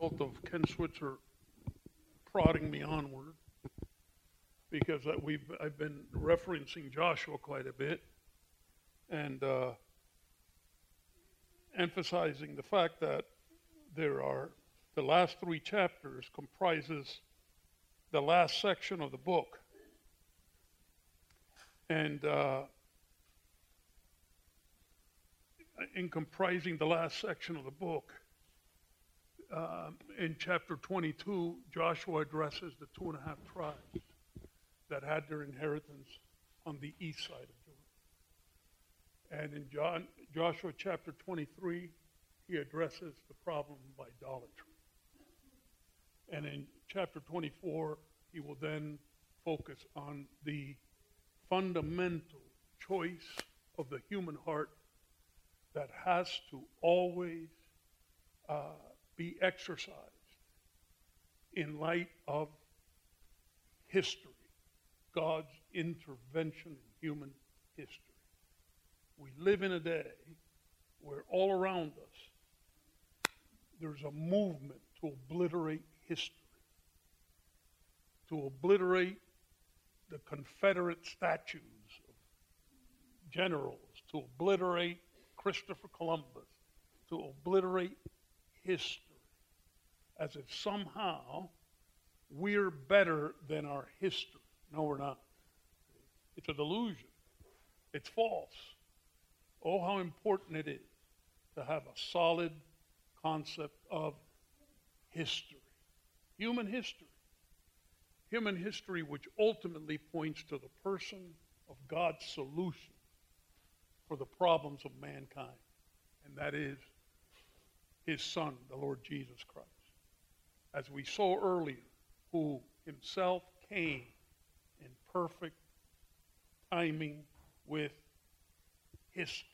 result of Ken Switzer prodding me onward because I've been referencing Joshua quite a bit and emphasizing the fact that the last 3 chapters comprises the last section of the book. And in comprising the last section of the book, in chapter 22, Joshua addresses the 2.5 tribes that had their inheritance on the east side of Jordan. And in Joshua chapter 23, he addresses the problem of idolatry. And in chapter 24, he will then focus on the fundamental choice of the human heart that has to always be exercised in light of history, God's intervention in human history. We live in a day where all around us there's a movement to obliterate history, to obliterate the Confederate statues of generals, to obliterate Christopher Columbus, to obliterate history, as if somehow we're better than our history. No, we're not. It's a delusion. It's false. Oh, how important it is to have a solid concept of history. Human history. Human history which ultimately points to the person of God's solution for the problems of mankind. And that is his Son, the Lord Jesus Christ. As we saw earlier, who himself came in perfect timing with history.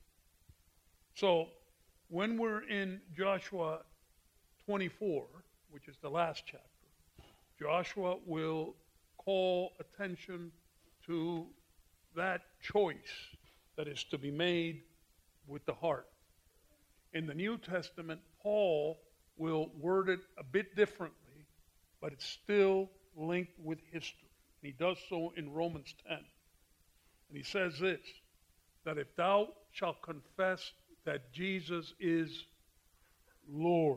So when we're in Joshua 24, which is the last chapter, Joshua will call attention to that choice that is to be made with the heart. In the New Testament, Paul will word it a bit differently, but it's still linked with history. And he does so in Romans 10. And he says this, that if thou shalt confess that Jesus is Lord,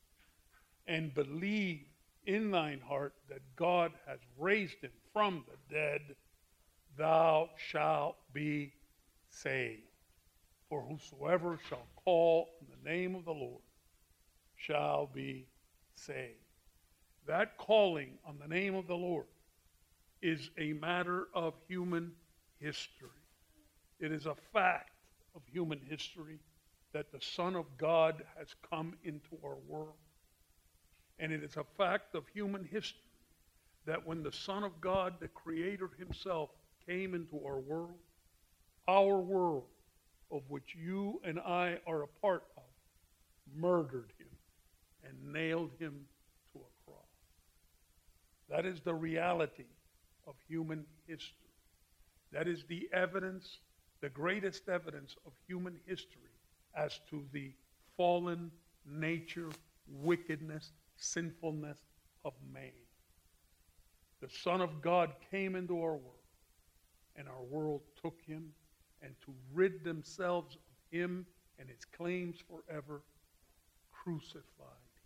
and believe in thine heart that God has raised him from the dead, thou shalt be saved. For whosoever shall call on the name of the Lord shall be saved. That calling on the name of the Lord is a matter of human history. It is a fact of human history that the Son of God has come into our world. And it is a fact of human history that when the Son of God, the Creator himself, came into our world, of which you and I are a part of, murdered him and nailed him to a cross. That is the reality of human history. That is the evidence, the greatest evidence of human history as to the fallen nature, wickedness, sinfulness of man. The Son of God came into our world, and our world took him, and to rid themselves of him and his claims forever, crucified him.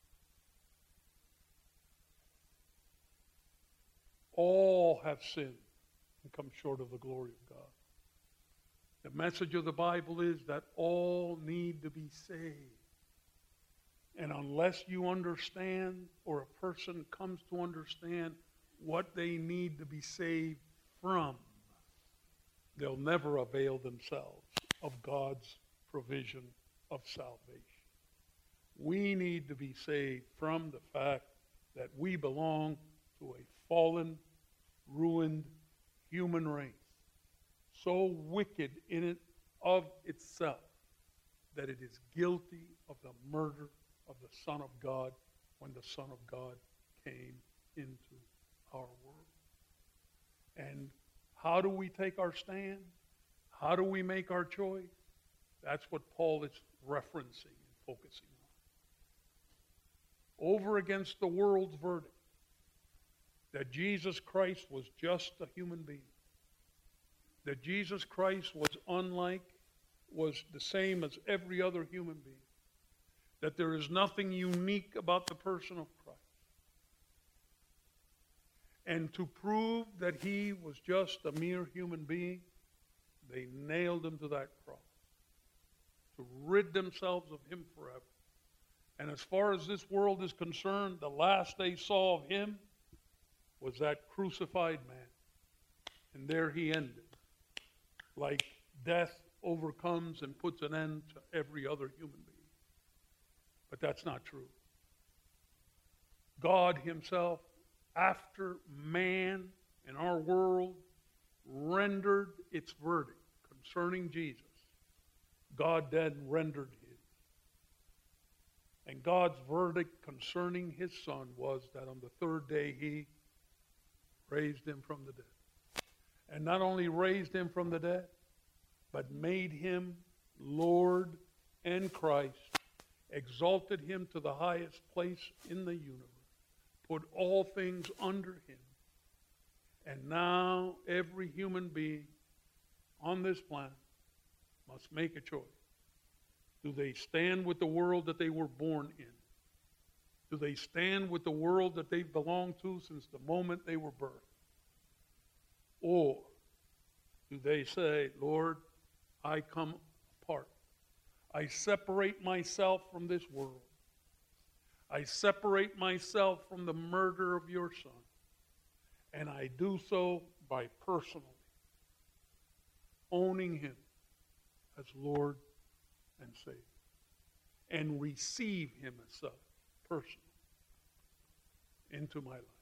All have sinned and come short of the glory of God. The message of the Bible is that all need to be saved. And unless you understand, or a person comes to understand what they need to be saved from, they'll never avail themselves of God's provision of salvation. We need to be saved from the fact that we belong to a fallen, ruined human race, so wicked in it of itself that it is guilty of the murder of the Son of God when the Son of God came into our world. And how do we take our stand? How do we make our choice? That's what Paul is referencing and focusing over against the world's verdict that Jesus Christ was just a human being, that Jesus Christ was the same as every other human being, that there is nothing unique about the person of Christ. And to prove that he was just a mere human being, they nailed him to that cross to rid themselves of him forever. And as far as this world is concerned, the last they saw of him was that crucified man. And there he ended, like death overcomes and puts an end to every other human being. But that's not true. God himself, after man and our world rendered its verdict concerning Jesus, God then rendered his. And God's verdict concerning his Son was that on the third day he raised him from the dead. And not only raised him from the dead, but made him Lord and Christ, exalted him to the highest place in the universe, put all things under him. And now every human being on this planet must make a choice. Do they stand with the world that they were born in? Do they stand with the world that they've belonged to since the moment they were birthed? Or do they say, Lord, I come apart. I separate myself from this world. I separate myself from the murder of your Son. And I do so by personally owning him as Lord and Savior. And receive him as such, personally, into my life.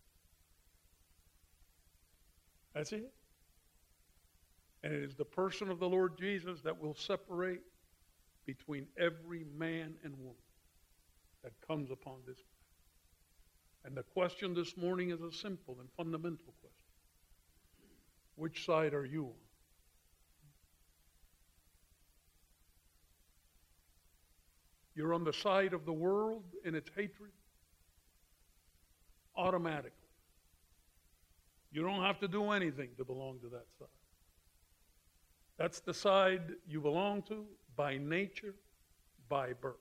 That's it. And it is the person of the Lord Jesus that will separate between every man and woman that comes upon this planet. And the question this morning is a simple and fundamental question. Which side are you on? You're on the side of the world in its hatred? Automatically. You don't have to do anything to belong to that side. That's the side you belong to by nature, by birth.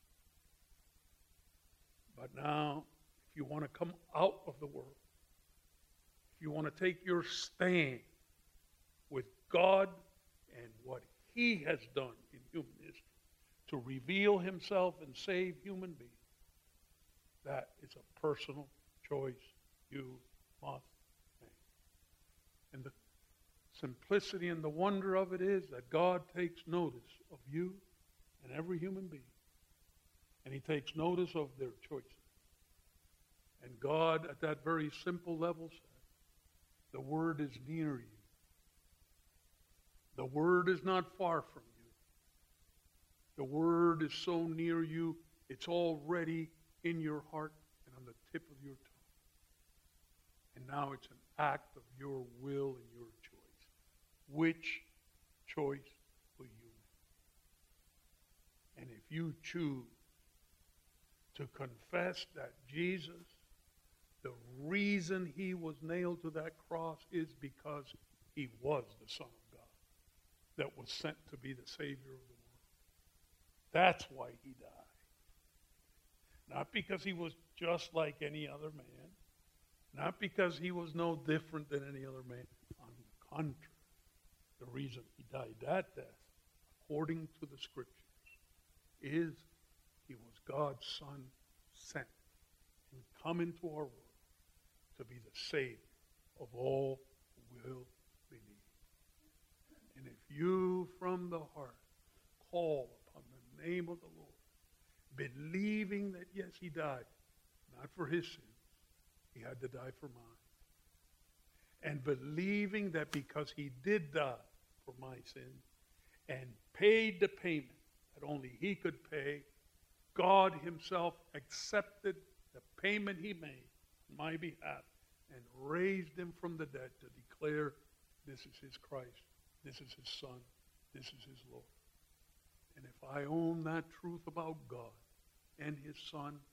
But now, if you want to come out of the world, if you want to take your stand with God and what he has done in human history to reveal himself and save human beings, that is a personal choice you must make. And the simplicity and the wonder of it is that God takes notice of you and every human being. And he takes notice of their choices. And God, at that very simple level, said, the word is near you. The word is not far from you. The word is so near you, it's already in your heart and on the tip of your tongue. And now it's an act of your will and your choice. Which choice will you make? And if you choose to confess that Jesus, the reason he was nailed to that cross is because he was the Son of God that was sent to be the Savior of the world. That's why he died. Not because he was just like any other man. Not because he was no different than any other man. On the contrary, the reason he died that death, according to the Scriptures, is he was God's Son sent and come into our world to be the Savior of all who will believe. And if you from the heart call upon the name of the Lord, believing that yes, he died, not for his sins, he had to die for mine. And believing that because he did die for my sins and paid the payment that only he could pay, God himself accepted the payment he made on my behalf and raised him from the dead to declare this is his Christ, this is his Son, this is his Lord. And if I own that truth about God and his Son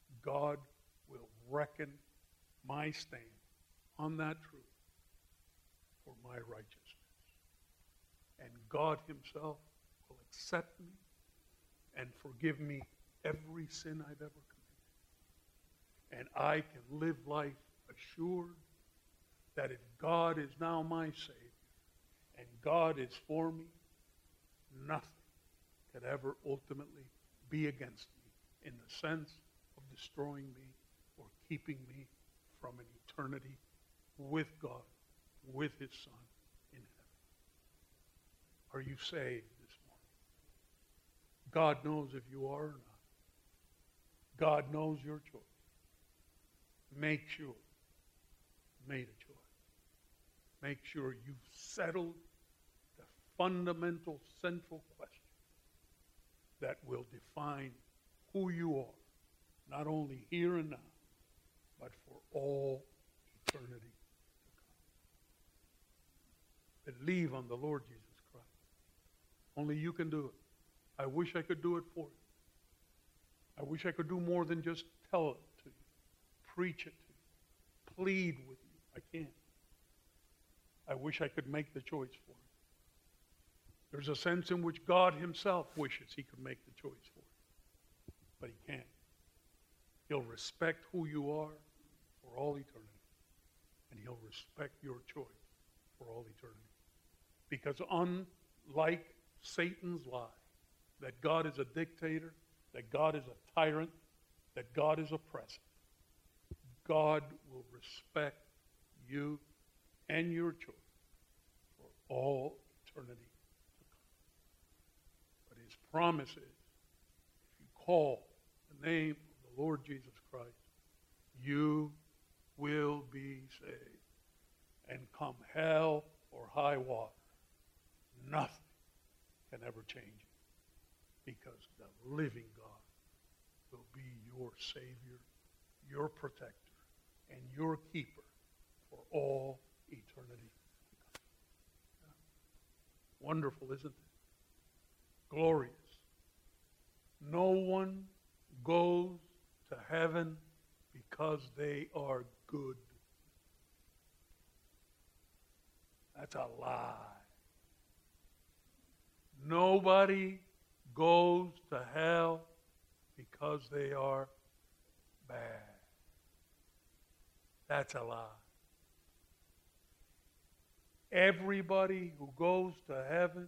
God will reckon my stand on that truth for my righteousness. And God himself will accept me and forgive me every sin I've ever committed. And I can live life assured that if God is now my Savior and God is for me, nothing could ever ultimately be against me in the sense of destroying me or keeping me from an eternity with God, with his Son in heaven. Are you saved this morning? God knows if you are or not. God knows your choice. Make sure, made a choice. Make sure you've settled the fundamental, central question that will define who you are, not only here and now, but for all eternity to come. Believe on the Lord Jesus Christ. Only you can do it. I wish I could do it for you. I wish I could do more than just tell it to you, preach it to you, plead with you. I can't. I wish I could make the choice for you. There's a sense in which God himself wishes he could make the choice for you, but he can't. He'll respect who you are for all eternity, and he'll respect your choice for all eternity. Because unlike Satan's lie, that God is a dictator, that God is a tyrant, that God is oppressive, God will respect you and your choice for all eternity to come. But his promise is, if you call the name of the Lord Jesus Christ, you will be saved. And come hell or high water, nothing can ever change it. Because the living God will be your Savior, your protector, and your keeper for all eternity to come. Wonderful, isn't it? Glorious. No one goes to heaven because they are good. That's a lie. Nobody goes to hell because they are bad. That's a lie. Everybody who goes to heaven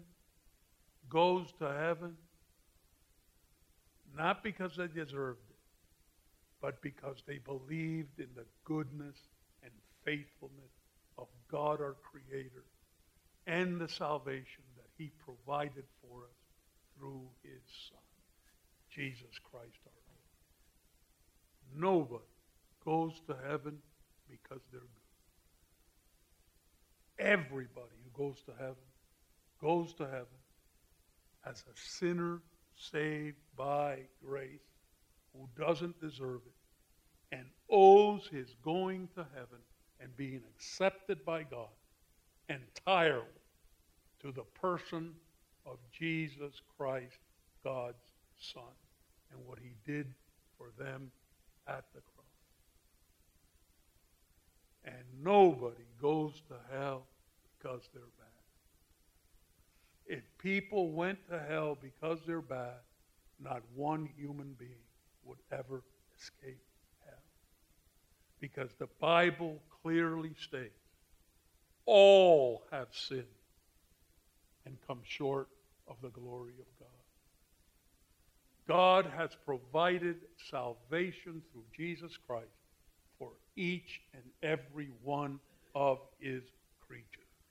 not because they deserved it, but because they believed in the goodness and faithfulness of God our Creator and the salvation that he provided for us through his Son, Jesus Christ our Lord. Nobody goes to heaven because they're good. Everybody who goes to heaven as a sinner saved by grace who doesn't deserve it and owes his going to heaven and being accepted by God entirely to the person of Jesus Christ, God's Son, and what he did for them at the cross. And nobody goes to hell because they're bad. If people went to hell because they're bad, not one human being would ever escape hell. Because the Bible clearly states, all have sinned and come short of the glory of God. God has provided salvation through Jesus Christ for each and every one of his creatures.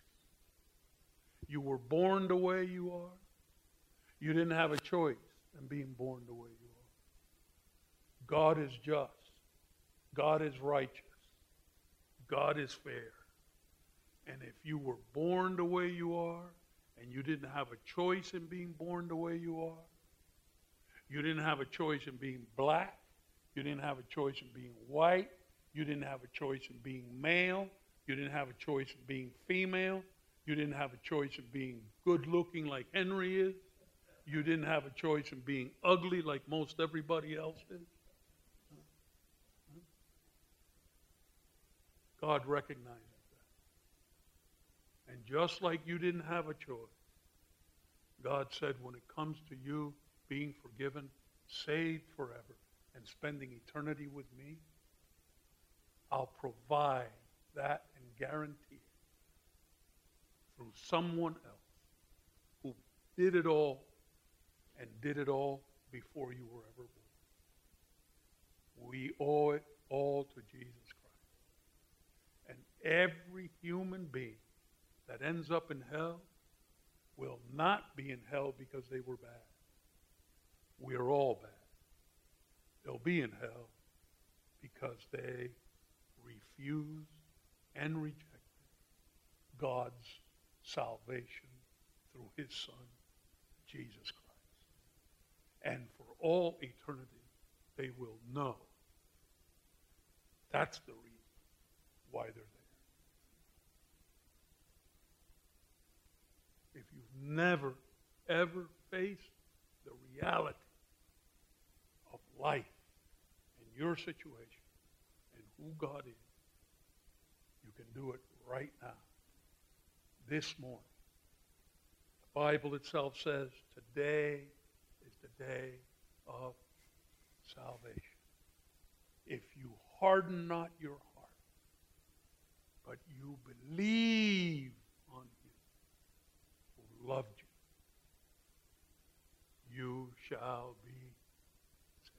You were born the way you are. You didn't have a choice in being born the way you are. God is just. God is righteous. God is fair. And if you were born the way you are, and you didn't have a choice in being born the way you are, you didn't have a choice in being black, you didn't have a choice in being white, you didn't have a choice in being male, you didn't have a choice in being female, you didn't have a choice in being good looking like Henry is, you didn't have a choice in being ugly like most everybody else is. God recognizes that. And just like you didn't have a choice, God said, when it comes to you being forgiven, saved forever, and spending eternity with me, I'll provide that and guarantee it through someone else who did it all and did it all before you were ever born. We owe it all to Jesus Christ. And every human being that ends up in hell will not be in hell because they were bad. We are all bad. They'll be in hell because they refused and rejected God's salvation through his Son, Jesus Christ. And for all eternity, they will know that's the reason why they're there. If you've never, ever faced the reality of life and your situation and who God is, you can do it right now, this morning. The Bible itself says today is the day of salvation. If you harden not your heart, but you believe on him who loved you, you shall be saved.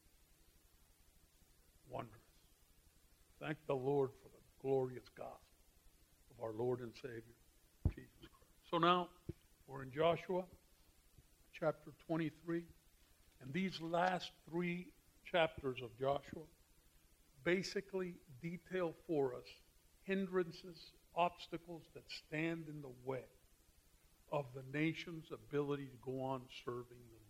Wondrous. Thank the Lord for the glorious gospel of our Lord and Savior, Jesus Christ. So now, we're in Joshua chapter 23, and these last 3 chapters of Joshua basically detail for us hindrances, obstacles that stand in the way of the nation's ability to go on serving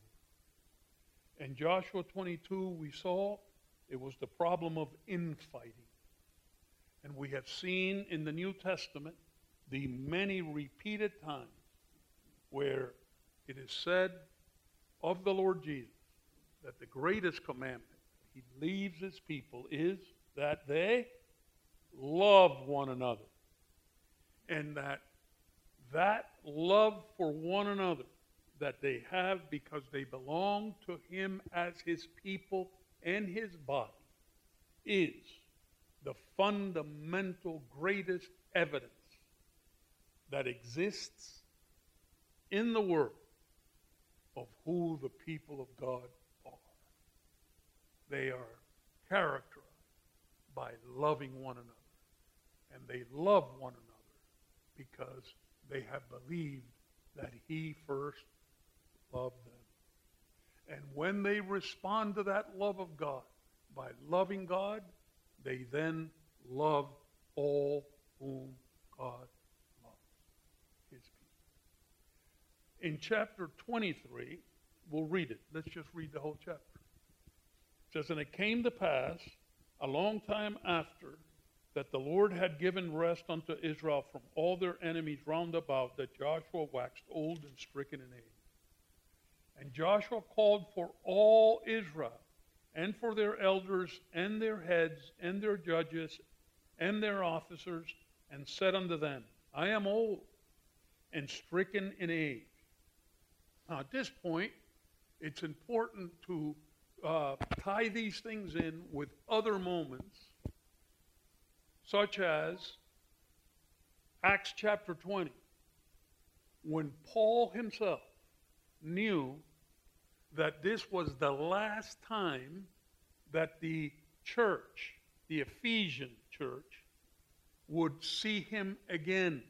the Lord. In Joshua 22, we saw it was the problem of infighting. And we have seen in the New Testament the many repeated times where it is said of the Lord Jesus that the greatest commandment he leaves his people is that they love one another. And that love for one another that they have because they belong to him as his people and his body is the fundamental greatest evidence that exists in the world of who the people of God are. They are characterized by loving one another. And they love one another because they have believed that he first loved them. And when they respond to that love of God by loving God, they then love all whom God loves, his people. In chapter 23, we'll read it. Let's just read the whole chapter. It says, "And it came to pass a long time after that the Lord had given rest unto Israel from all their enemies round about, that Joshua waxed old and stricken in age. And Joshua called for all Israel, and for their elders, and their heads, and their judges, and their officers, and said unto them, I am old, and stricken in age." Now at this point, it's important to tie these things in with other moments, such as Acts chapter 20, when Paul himself knew that this was the last time that the church, the Ephesian church, would see him again.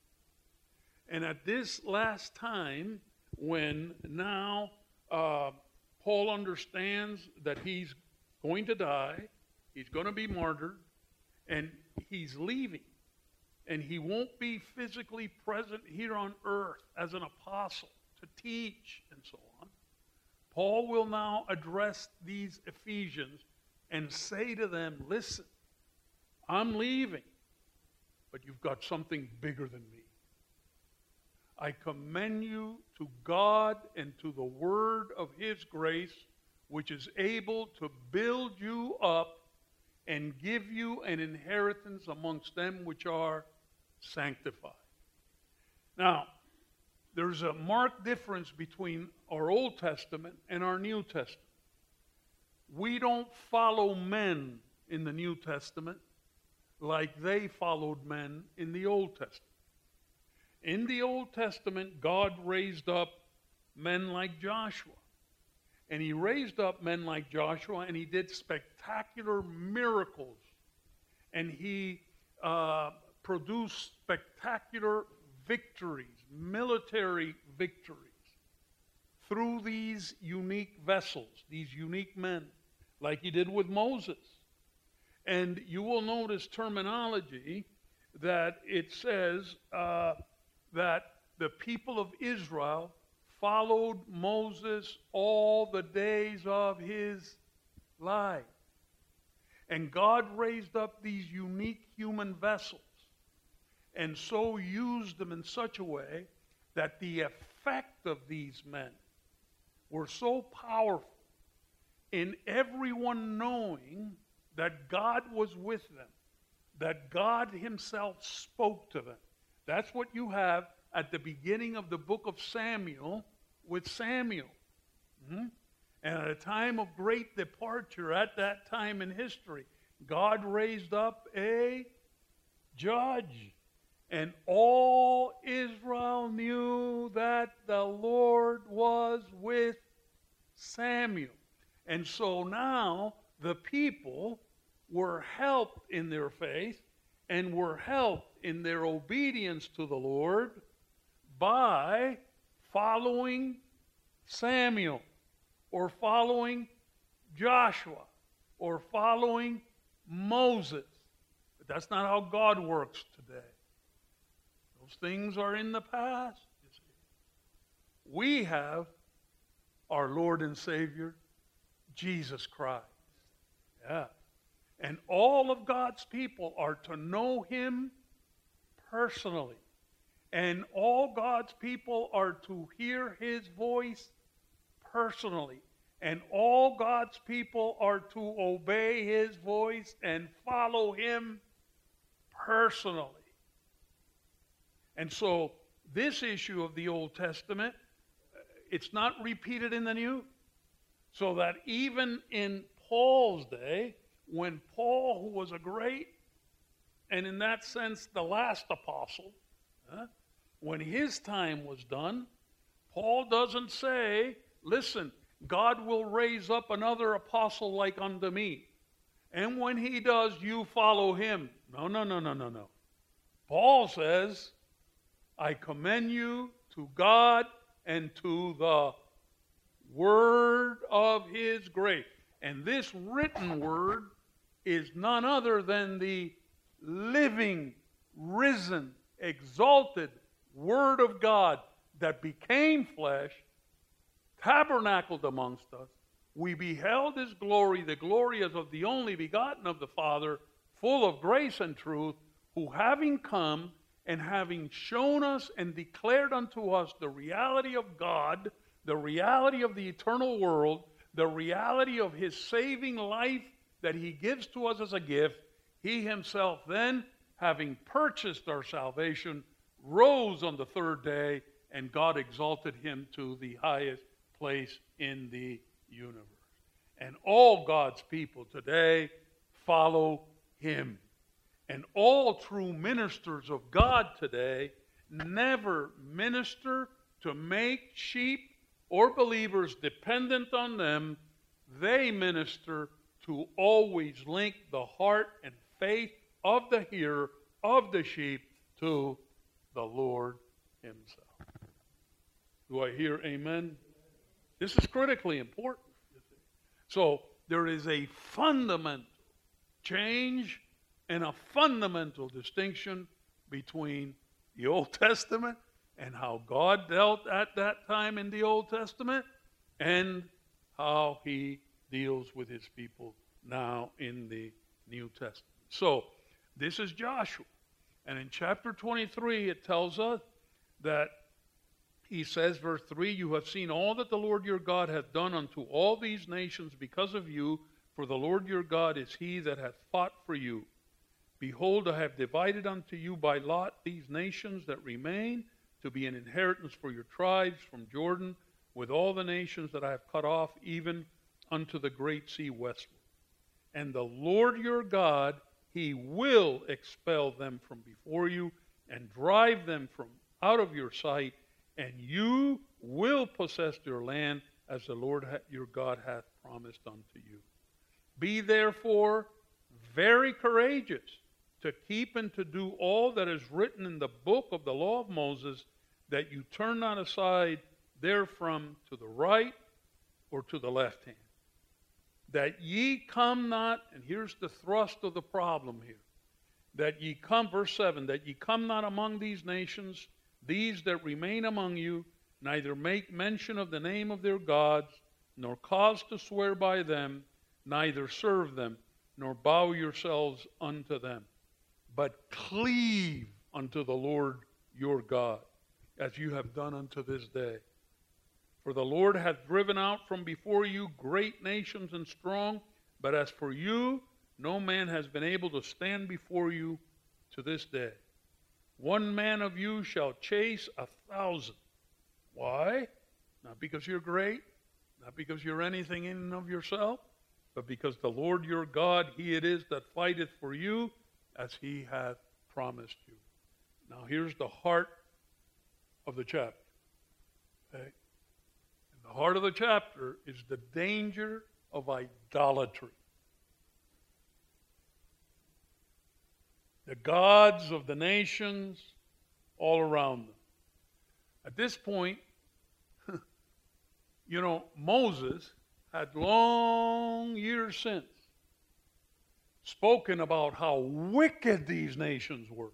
And at this last time, when now Paul understands that he's going to die, he's going to be martyred, and he's leaving, and he won't be physically present here on earth as an apostle to teach and so on, Paul will now address these Ephesians and say to them, listen, I'm leaving, but you've got something bigger than me. I commend you to God and to the word of his grace, which is able to build you up and give you an inheritance amongst them which are sanctified. Now, there's a marked difference between our Old Testament and our New Testament. We don't follow men in the New Testament like they followed men in the Old Testament. In the Old Testament, God raised up men like Joshua. And he raised up men like Joshua, and he did spectacular miracles. And he produced spectacular victories, military victories, through these unique vessels, these unique men, like he did with Moses. And you will notice terminology that it says that the people of Israel followed Moses all the days of his life. And God raised up these unique human vessels and so used them in such a way that the effect of these men were so powerful in everyone knowing that God was with them, that God himself spoke to them. That's what you have at the beginning of the book of Samuel with Samuel. And at a time of great departure, at that time in history, God raised up a judge. And all Israel knew that the Lord was with Samuel. And so now the people were helped in their faith and were helped in their obedience to the Lord by following Samuel or following Joshua or following Moses. But that's not how God works today. Those things are in the past. You see. We have our Lord and Savior, Jesus Christ. Yeah. And all of God's people are to know him personally. And all God's people are to hear his voice personally. And all God's people are to obey his voice and follow him personally. And so this issue of the Old Testament, it's not repeated in the New. So that even in Paul's day, when Paul, who was a great, and in that sense the last apostle, when his time was done, Paul doesn't say, listen, God will raise up another apostle like unto me. And when he does, you follow him. No. Paul says, I commend you to God and to the word of his grace. And this written word is none other than the living, risen, exalted Word of God that became flesh, tabernacled amongst us. We beheld his glory, the glory as of the only begotten of the Father, full of grace and truth, who having come and having shown us and declared unto us the reality of God, the reality of the eternal world, the reality of his saving life that he gives to us as a gift, he himself then, having purchased our salvation, rose on the third day, and God exalted him to the highest place in the universe. And all God's people today follow him. And all true ministers of God today never minister to make sheep or believers dependent on them. They minister to always link the heart and faith of the hearer, of the sheep, to the Lord himself. Do I hear amen? This is critically important. So there is a fundamental change and a fundamental distinction between the Old Testament and how God dealt at that time in the Old Testament and how he deals with his people now in the New Testament. So this is Joshua. And in chapter 23 it tells us that he says, verse 3, you have seen all that the Lord your God hath done unto all these nations because of you, For the Lord your God is he that hath fought for you. Behold, I have divided unto you by lot these nations that remain, to be an inheritance for your tribes from Jordan, with all the nations that I have cut off, even unto the great sea westward. And the Lord your God, he will expel them from before you, and drive them from out of your sight, and you will possess your land, as the Lord your God hath promised unto you. Be therefore very courageous, to keep and to do all that is written in the book of the law of Moses, that you turn not aside therefrom to the right or to the left hand. That ye come not, and here's the thrust of the problem here, that ye come, verse 7, that ye come not among these nations, these that remain among you, neither make mention of the name of their gods, nor cause to swear by them, neither serve them, nor bow yourselves unto them, but cleave unto the Lord your God, as you have done unto this day. For the Lord hath driven out from before you great nations and strong, but as for you, no man has been able to stand before you to this day. One man of you shall chase 1,000. Why? Not because you're great, not because you're anything in and of yourself, but because the Lord your God, he it is that fighteth for you, as he hath promised you. Now here's the heart of the chapter. Okay? And the heart of the chapter is the danger of idolatry. The gods of the nations all around them. At this point, Moses had long years since spoken about how wicked these nations were.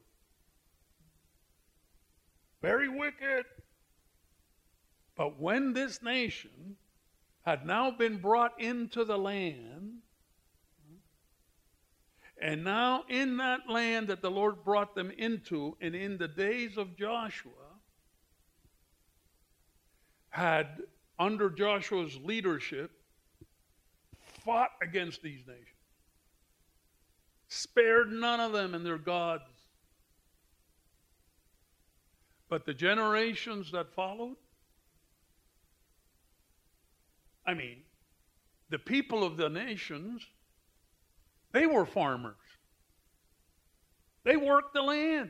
Very wicked. But when this nation had now been brought into the land, and now in that land that the Lord brought them into, and in the days of Joshua, had, under Joshua's leadership, fought against these nations. Spared none of them and their gods. But the generations that followed, the people of the nations, they were farmers. They worked the land.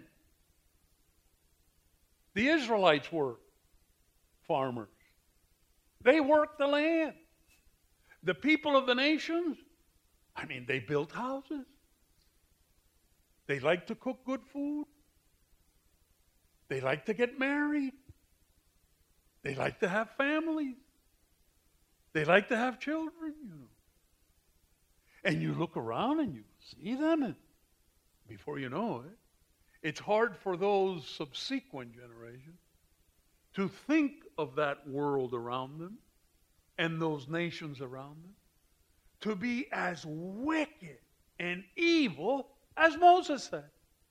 The Israelites were farmers. They worked the land. The people of the nations, they built houses. They liked to cook good food. They liked to get married. They liked to have families. They liked to have children, And you look around and you see them, and before you know it, it's hard for those subsequent generations to think of that world around them and those nations around them to be as wicked and evil as Moses said.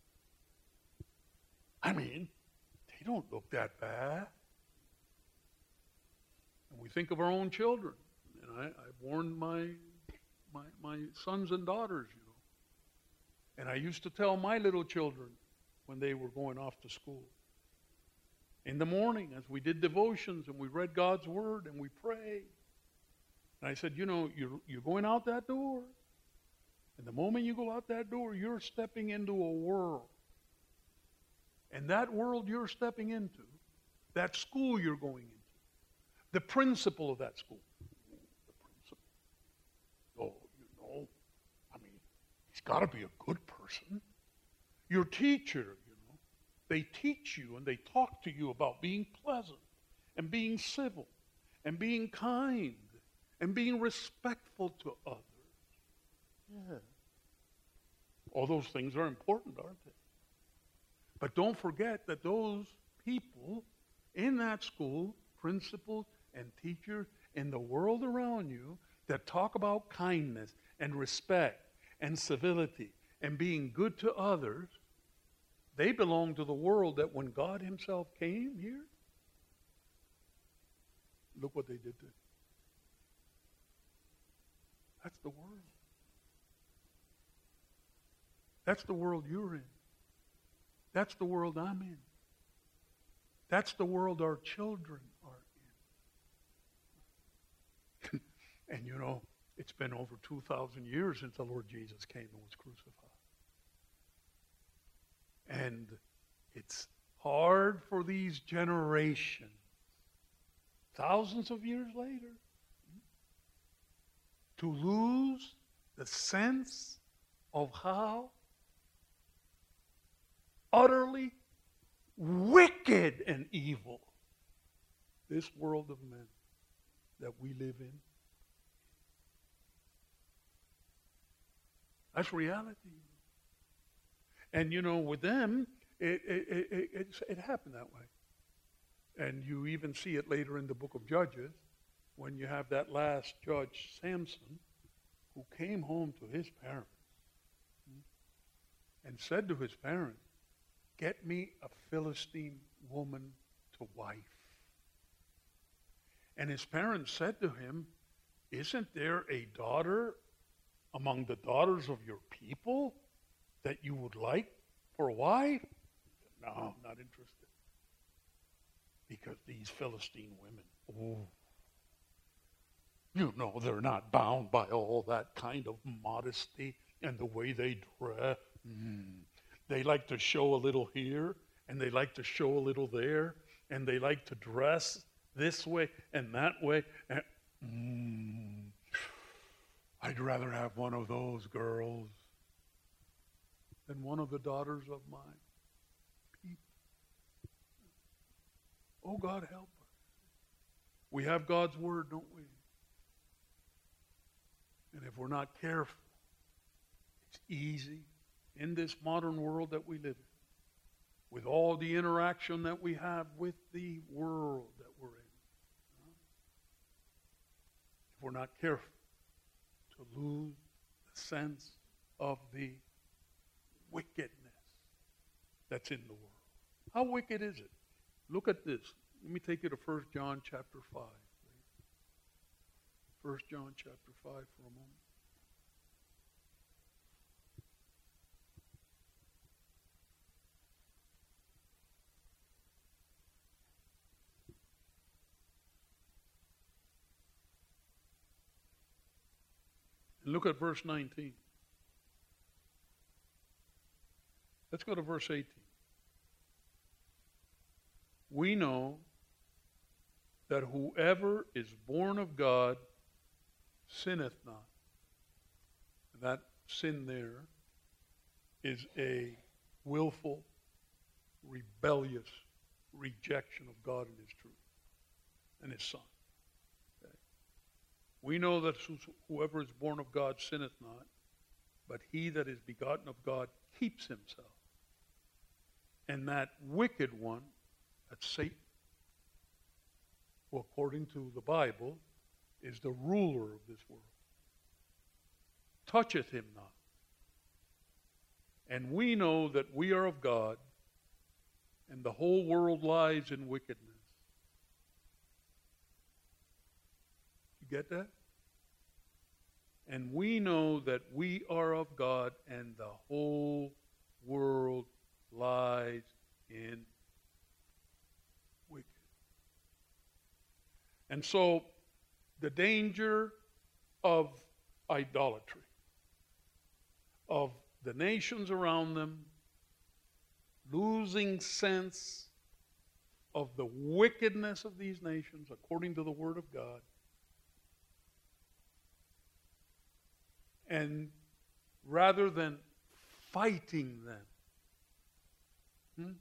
They don't look that bad. And we think of our own children. And I've warned my sons and daughters, And I used to tell my little children when they were going off to school, in the morning as we did devotions and we read God's word and we prayed. And I said, you're going out that door. And the moment you go out that door, you're stepping into a world. And that world you're stepping into, that school you're going into, the principal of that school. The principal. Oh, he's got to be a good person. Your teacher, they teach you and they talk to you about being pleasant and being civil and being kind and being respectful to others. Yeah. All those things are important, aren't they? But don't forget that those people in that school, principals and teachers, in the world around you that talk about kindness and respect and civility and being good to others, they belong to the world that when God himself came here, look what they did to him. That's the world. That's the world you're in. That's the world I'm in. That's the world our children are in. And you know, it's been over 2,000 years since the Lord Jesus came and was crucified. And it's hard for these generations, thousands of years later, to lose the sense of how utterly wicked and evil this world of men that we live in. That's reality. And you know, with them, it happened that way. And you even see it later in the book of Judges, when you have that last judge, Samson, who came home to his parents and said to his parents, "Get me a Philistine woman to wife." And his parents said to him, "Isn't there a daughter among the daughters of your people that you would like for a wife?" No, I'm not interested. Because these Philistine women, oh, you know, they're not bound by all that kind of modesty and the way they dress. They like to show a little here, and they like to show a little there, and they like to dress this way and that way. And, I'd rather have one of those girls than one of the daughters of my people. Oh, God, help us. We have God's word, don't we? And if we're not careful, it's easy in this modern world that we live in, with all the interaction that we have with the world that we're in, if we're not careful, to lose the sense of the wickedness that's in the world. How wicked is it? Look at this. Let me take you to 1 John chapter 5. 1 John chapter 5 for a moment. And look at verse 19. Let's go to verse 18. We know that whoever is born of God sinneth not. And that sin there is a willful, rebellious rejection of God and His truth and His Son. Okay? We know that whoever is born of God sinneth not, but he that is begotten of God keeps himself. And that wicked one, that's Satan, who according to the Bible is the ruler of this world, toucheth him not. And we know that we are of God, and the whole world lies in wickedness. You get that? And we know that we are of God, and the whole world lies in wicked. And so, the danger of idolatry, of the nations around them losing sense of the wickedness of these nations according to the Word of God, and rather than fighting them,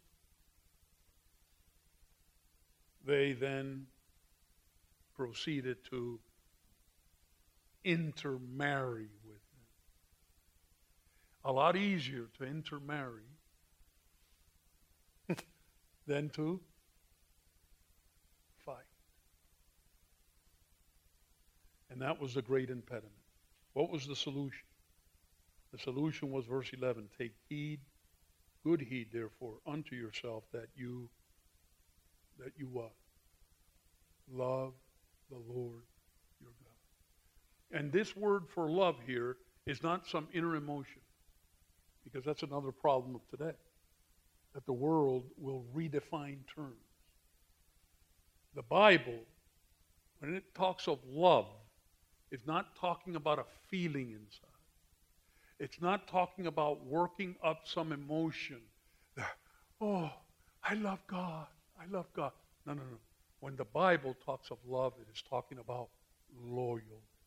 they then proceeded to intermarry with them. A lot easier to intermarry than to fight. And that was the great impediment. What was the solution? The solution was verse 11. Take heed, good heed, therefore, unto yourself that you what? Love the Lord your God. And this word for love here is not some inner emotion. because that's another problem of today, that the world will redefine terms. The Bible, when it talks of love, is not talking about a feeling inside. It's not talking about working up some emotion. Oh, I love God. I love God. No, no, no. When the Bible talks of love, it is talking about loyalty.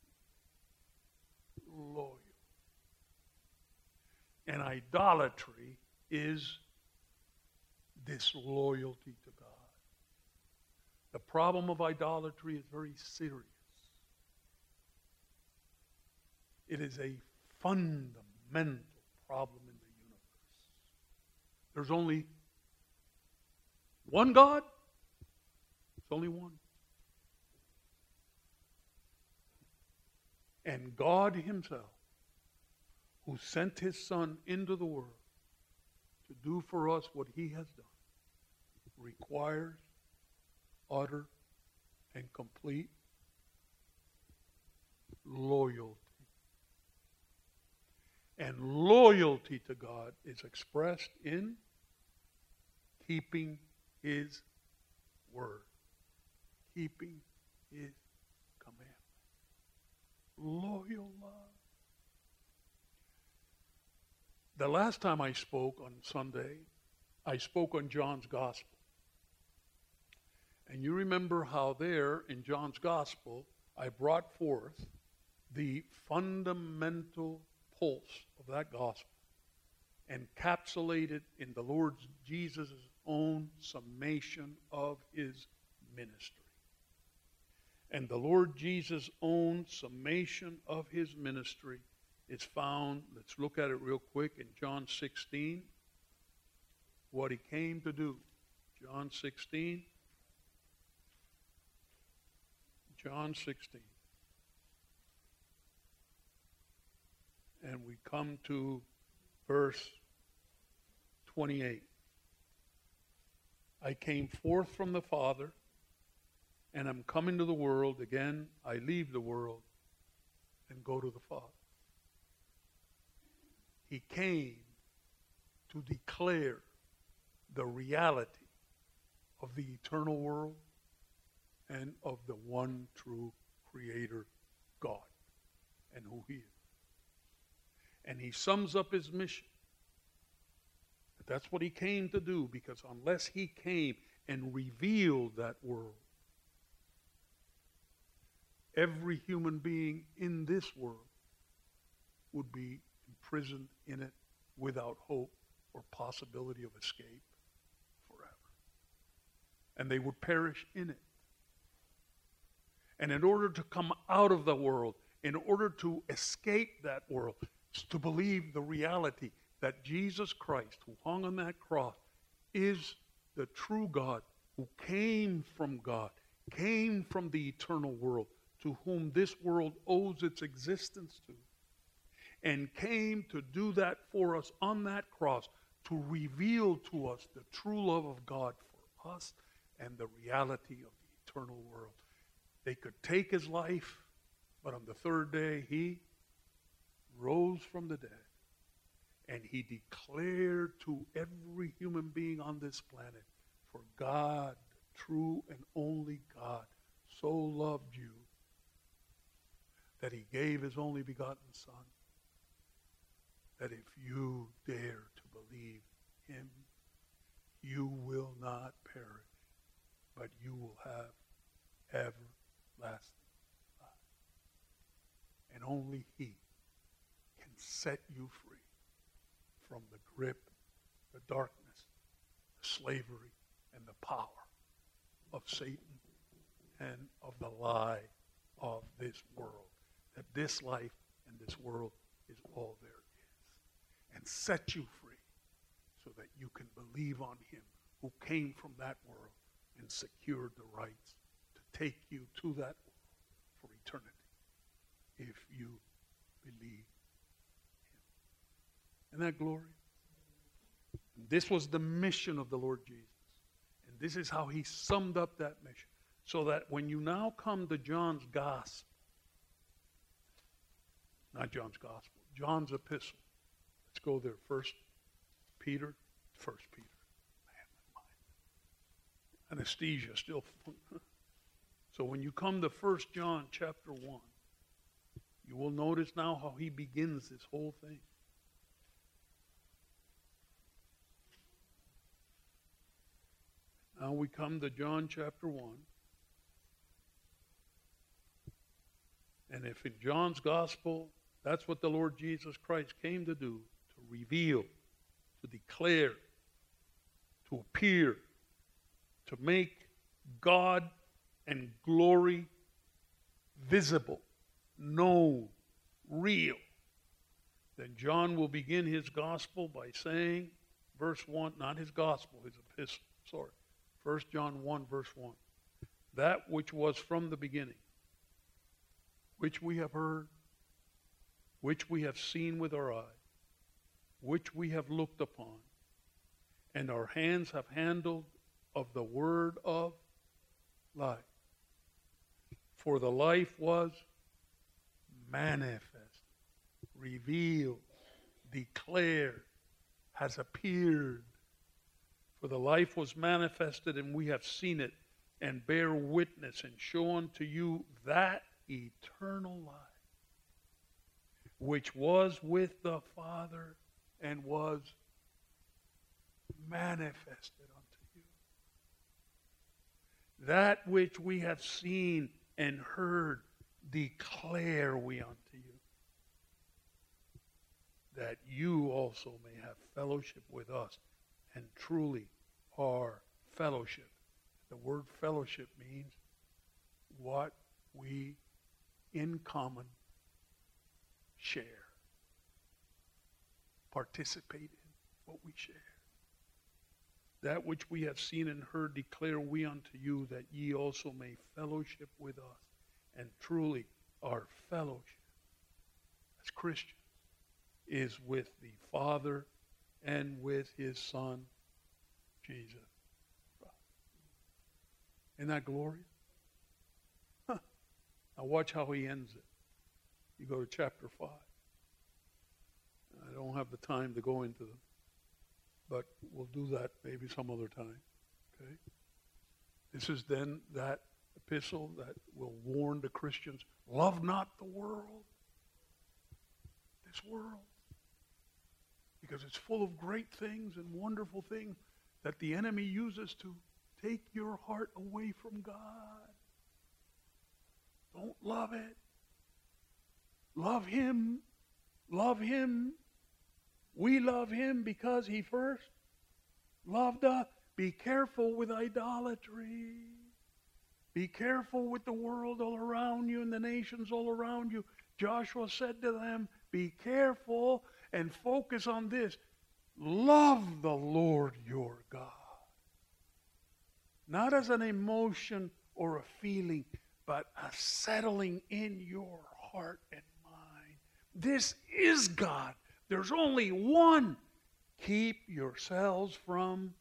Loyal. And idolatry is disloyalty to God. The problem of idolatry is very serious. It is a fundamental problem in the universe. There's only one God. There's only one. And God himself, who sent his Son into the world to do for us what he has done, requires utter and complete loyalty. And loyalty to God is expressed in keeping his word, keeping his commandment. Loyal love. The last time I spoke on Sunday, I spoke on John's Gospel. And you remember how there in John's Gospel, I brought forth the fundamental pulse of that gospel, encapsulated in the Lord Jesus' own summation of his ministry. And the Lord Jesus' own summation of his ministry is found, let's look at it real quick, in John 16. What he came to do. John 16. John 16. And we come to verse 28. I came forth from the Father, and I'm coming to the world. Again, I leave the world and go to the Father. He came to declare the reality of the eternal world and of the one true Creator, God, and who he is. And he sums up his mission. That's what he came to do, because unless he came and revealed that world, every human being in this world would be imprisoned in it without hope or possibility of escape forever. And they would perish in it. And in order to come out of the world, in order to escape that world, to believe the reality that Jesus Christ, who hung on that cross, is the true God, who came from God, came from the eternal world, to whom this world owes its existence to, and came to do that for us on that cross, to reveal to us the true love of God for us and the reality of the eternal world. They could take his life, but on the third day he rose from the dead, and he declared to every human being on this planet, for God, the true and only God, so loved you that he gave his only begotten Son, that if you dare to believe him, you will not perish, but you will have everlasting life. And only he can set you free from the grip, the darkness, the slavery, and the power of Satan and of the lie of this world. That this life and this world is all there is. And set you free so that you can believe on him who came from that world and secured the rights to take you to that world for eternity if you believe him. Isn't that glorious? And this was the mission of the Lord Jesus. And this is how he summed up that mission. So that when you now come to John's gospel, not John's gospel, John's epistle. Let's go there. First Peter. Man, my mind. Anesthesia still. So when you come to 1 John chapter 1, you will notice now how he begins this whole thing. Now we come to John chapter 1. And if in John's gospel, that's what the Lord Jesus Christ came to do, to reveal, to declare, to appear, to make God and glory visible, known, real. Then John will begin his gospel by saying, verse 1, not his gospel, his epistle, sorry. 1 John 1, verse 1. That which was from the beginning, which we have heard, which we have seen with our eyes, which we have looked upon, and our hands have handled of the word of life. For the life was manifest, revealed, declared, has appeared. For the life was manifested, and we have seen it, and bear witness, and show unto you that eternal life, which was with the Father, and was manifested unto you. That which we have seen and heard, declare we unto you, that you also may have fellowship with us. And truly, our fellowship. The word fellowship means what we in common share, participate in, what we share. That which we have seen and heard declare we unto you, that ye also may fellowship with us. And truly, our fellowship as Christians is with the Father and with his Son, Jesus. Isn't that glorious? Huh. Now watch how he ends it. You go to chapter 5. I don't have the time to go into them, but we'll do that maybe some other time. Okay? This is then that epistle that will warn the Christians, love not the world, this world, because it's full of great things and wonderful things that the enemy uses to take your heart away from God. Don't love it. Love him. Love him. We love him because he first loved us. Be careful with idolatry. Be careful with the world all around you and the nations all around you. Joshua said to them, be careful and focus on this. Love the Lord your God. Not as an emotion or a feeling, but a settling in your heart and mind. This is God. There's only one. Keep yourselves from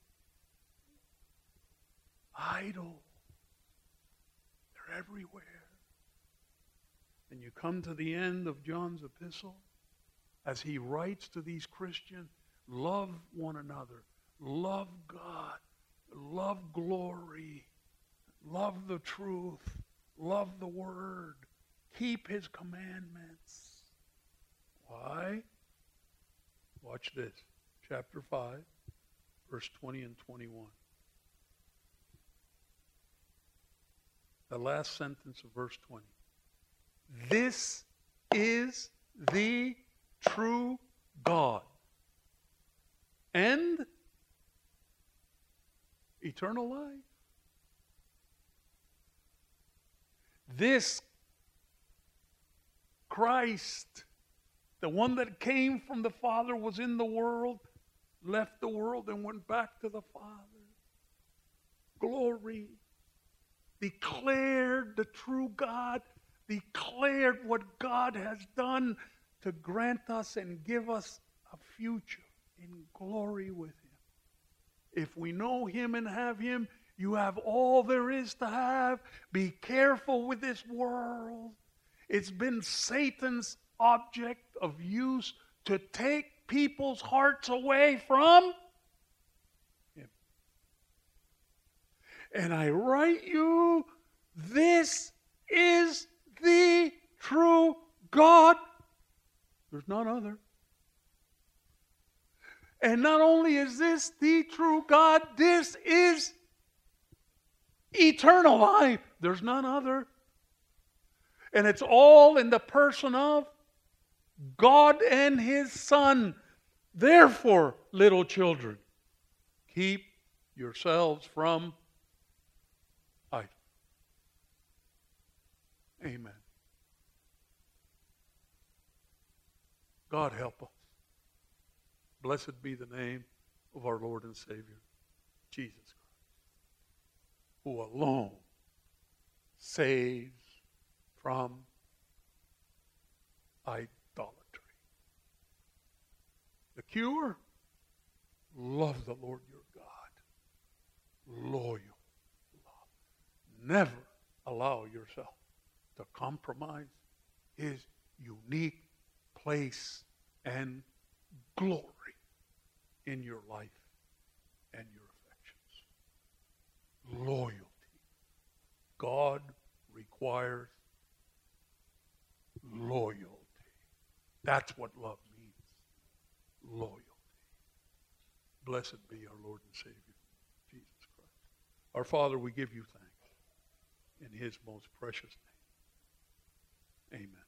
idols. They're everywhere. And you come to the end of John's epistle, as he writes to these Christians, love one another, love God, love glory, love the truth, love the word, keep his commandments. Why? Watch this. Chapter 5, verse 20 and 21. The last sentence of verse 20. This is the true God and eternal life. This Christ, the one that came from the Father, was in the world, left the world, and went back to the Father. Glory. Declared the true God, declared what God has done to grant us and give us a future in glory with him. If we know him and have him, you have all there is to have. Be careful with this world. It's been Satan's object of use to take people's hearts away from Him. And I write you, this is the true God. There's none other. And not only is this the true God, this is eternal life. There's none other. And it's all in the person of God and His Son. Therefore, little children, keep yourselves from idols. Amen. God help us. Blessed be the name of our Lord and Savior, Jesus Christ, who alone saves from idolatry. The cure? Love the Lord your God. Loyal love. Never allow yourself to compromise His unique place and glory in your life and your affections. Loyalty. God requires loyalty. That's what love means. Loyalty. Blessed be our Lord and Savior, Jesus Christ. Our Father, we give you thanks in His most precious name. Amen.